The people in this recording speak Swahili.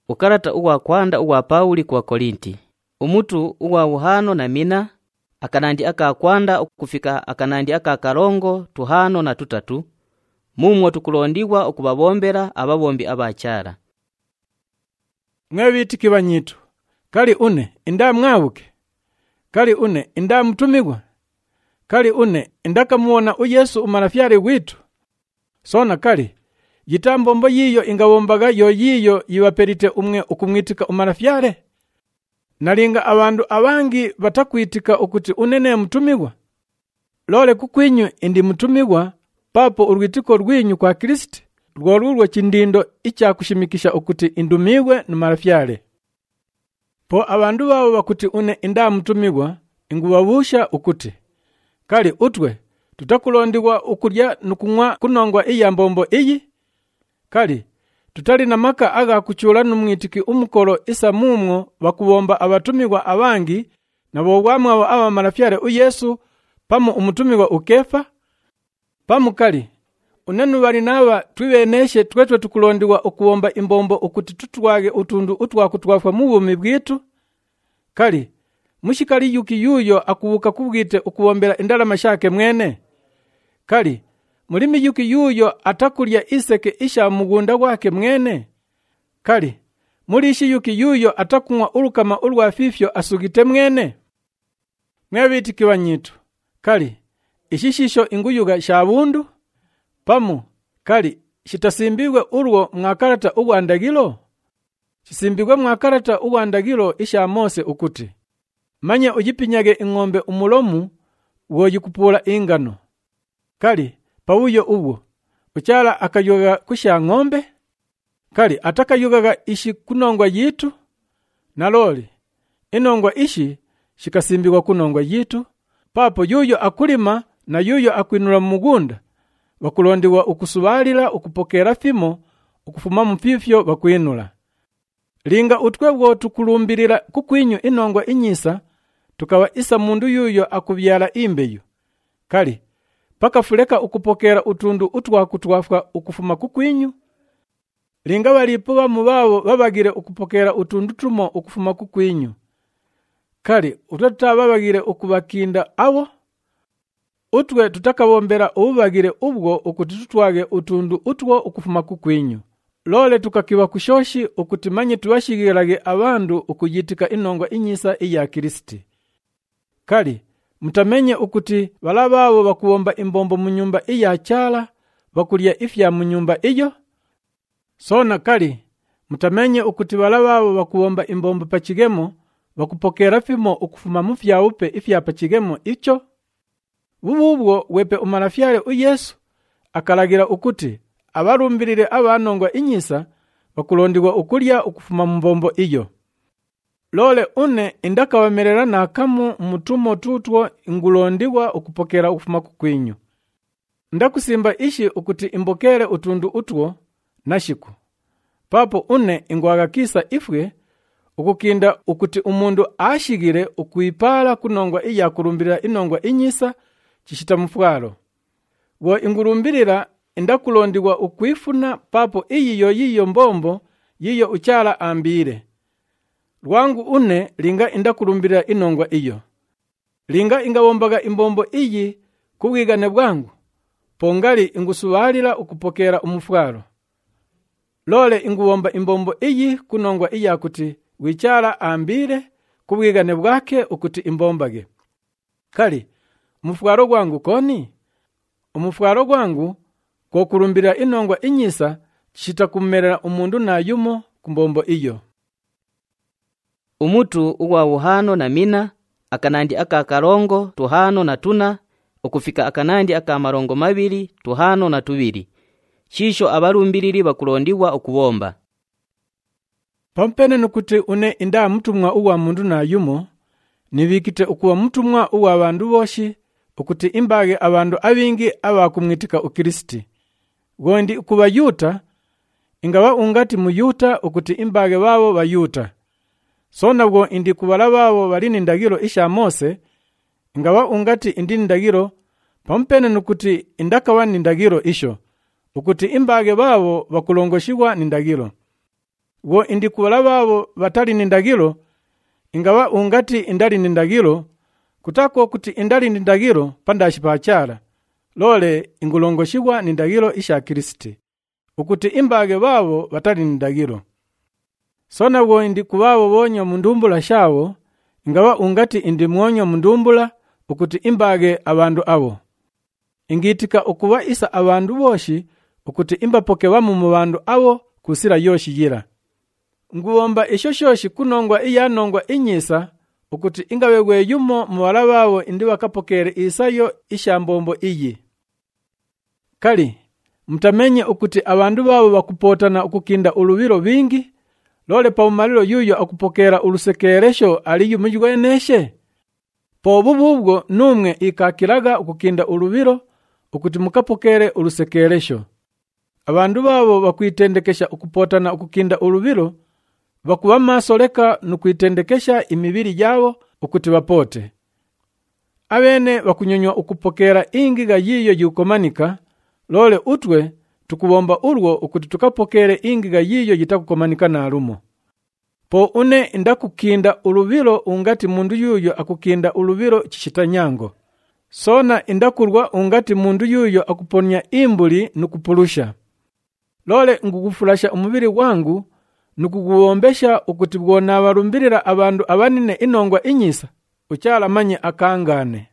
Ukarata uwa kwanda uwa Pauli kwa Korinti. Umutu uwa uhano na mina, akanandi aka kwanda ukufika akanandi aka karongo tuhano na tutatu. Mumwe tukulondiwa okubabombera ababombi abachara. Mwebitiki banyitu, kali une inda mwawuke, kali une inda mutumigwa, kali une indakamuona Yesu umarafyale witu. Sona kali yitambombo yiyo ingawombaga yo yiyo yiwaperite umwe ukumwitika umarafyale. Nalinga abandu abangi batakwitika ukuti unene mutumigwa. Lole kukwinyu indi mutumigwa papo urwitiko rwinyu kwa Kristo rworurwo kindindo icyakushimikisha ukuti indumigwe n'umarafyale. Po abandu babo bakuti une inda mutumigwa ingubabusha ukuti kali utwe tutakulondiwa ukurya nukunywa kunongwa iyambombo iyi. Kali tutali na maka aga kuchula n'umwitiki umukoro isa mumwo bakubomba abatumigwa abangi nabo bwamwe aba marafyale Yesu pamo umutumigwa ukefa. Pamu kali unenu bali naba twibeneshe twetwe tukulondiwa okuwomba imbombo ukuti tutwage utundu utwakutwafwa mu bumi bwitu. Kali mushikali yuki yuyo akubuka kubwite ukuwombera indalama shake mwene. Kali mulimi yuki yuyo atakulya iseke isha mugunda wake mwene. Kali mulishi yuki yuyo atakunywa urukama urwafifyo asugite mwene. Mwebitiki banyitu, kali ishishisho inguyuga shabundu pamu kali shitasimbigwe urwo mwakarata ugwandagilo. Shisimbigwe mwakarata ugwandagilo isha Mose ukuti manye ujipinyage ing'ombe umulomu woyikupula ingano. Kali pawuyo ubwo uchala akayuga kusha ng'ombe. Kali atakayugaga ishi kunongwa yitu. Naloli inongwa ishi shikasimbigwa kunongwa yitu. Papo yuyo akulima na yuyo akwinura mugunda bakulondiwa ukusubalira ukupokera fimo ukufuma mupifyo bakwinula. Linga utwebwo tukulumbirira kukwinyu inongwa inyisa tukawa isa mundu yuyo akubyala imbeyo. Kali pakafuleka ukupokera utundu utwakutwafwa ukufuma kukwinyu. Linga balipo mubabo babagire ukupokera utundu tumo ukufuma kukwinyu. Kali utatababagire ukubakinda abo. Utwe tutakabombera ubagire ubwo ukuti tutwage utundu utwo ukufuma kukwinyu. Lole tukakiwa kushoshi ukutimanye tuwashigirage abandu ukujitika inongwa inyisa iya Kristi. Kali mutamenye ukuti balababo bakuomba imbombo mu nyumba iya chala bakulya ifya mu nyumba iyo. Sona kali mutamenye ukuti balababo bakuomba imbombo pachigemo bakupokera fimo ukufuma mufya upe ifya pachigemo icho. Bububwo wepe umarafyale Yesu akalagira ukuti abarumbirire abanongwa inyisa bakulondiwa ukulya ukufuma mbombo iyo. Lole une indakabamerera nakamu mutumo tutwo ingulondiwa ukupokera ukufuma kukwinyu. Ndakusimba ishi ukuti imbokere utundu utwo nashiku. Papo une ingwagakisa ifwe ukukinda ukuti umundu ashigire ukuipala kunongwa iya kurumbirira inongwa inyisa chishita mufwalo. Wo ingurumbirira indakulondiwa ukwifuna papo yiyo mbombo yiyo uchala ambire. Rwangu une linga indakulumbirira inongwa iyo. Linga ingawombaga imbombo iyi kubwigane bwangu. Pongali ingusubalira ukupokera umufwalo. Lole inguwomba imbombo iyi kunongwa iya kuti wichala ambire kubwigane bwake ukuti imbombage. Kali umufwalo gwangu koni? Umufwalo gwangu kwa kurumbira inongwa inyisa chita kumerera umundu na yumo kumbombo iyo. Umutu uwa uhano na mina akanandi aka karongo tuhano na tuna ukufika akanandi aka marongo mabiri tuhano na tubiri. Shisho abarumbiriri bakulondiwa ukubomba. Pampene nukuti une inda mutumwa uwa mundu na yumo nibikite ukuwa mutumwa uwa abandu boshi ukuti imbage abandu abingi abakumwitika ukristi. Gondi ukuba yuta ingawa ungati muyuta ukuti imbage babo bayuta. Sona bwo indi kubala babo balini ndagiro isha Mose ingawa ungati indi ndagiro pampene nukuti indakawani ndagiro isho ukuti imbage babo bakulongoshibwa ni ndagiro. Wo indi kuwala babo batali nindagiro, ingawa ungati indali nindagiro, kutako kuti indali nindagiro pandashi pachara. Lole ingulongoshibwa nindagiro isha Kristi, ukuti imbage babo batali nindagiro. Sona wo indi kuwabo bonyo mundumbula shawo, ingawa ungati indi mwonyo mundumbula, ukuti imbage abandu abo. Ingitika ukuwa isa abandu boshi, ukuti imbapoke wamu mu bandu abo kusira yoshi yira. Nguomba ishoshoshi kunongwa iyanongwa inyisa, ukuti ingabegwe yumo muwala babo indi wakapokere isayo ishambombo iyi. Kali, mtamenye ukuti abandu babo bakupotana ukukinda ulubiro bingi, lole pa umalilo yuyo akupokera ulusekeresho aliyu mujweneshe. Po bububwo numwe ikakiraga ukukinda ulubiro, ukuti mukapokere ulusekeresho. Abandu babo bakwitendekesha ukupotana ukukinda ulubiro, bakuba maso leka nukwitendekesha imibiri yabo ukuti bapote. Abene bakunyonywa ukupokera ingiga yiyo yukomanika, lole utwe tukubomba urwo ukuti tukapokere ingiga yiyo yitakukomanika na alumo. Po une indakukinda ulubiro ungati mundu yuyo akukinda ulubiro chishitanyango. Sona indakurwa ungati mundu yuyo akuponya imbuli nukupulusha. Lole ngukufulasha umubiri wangu nukuguombesha ukuti bwona barumbirira abandu abanine inongwa inyisa, uchala manye akangane.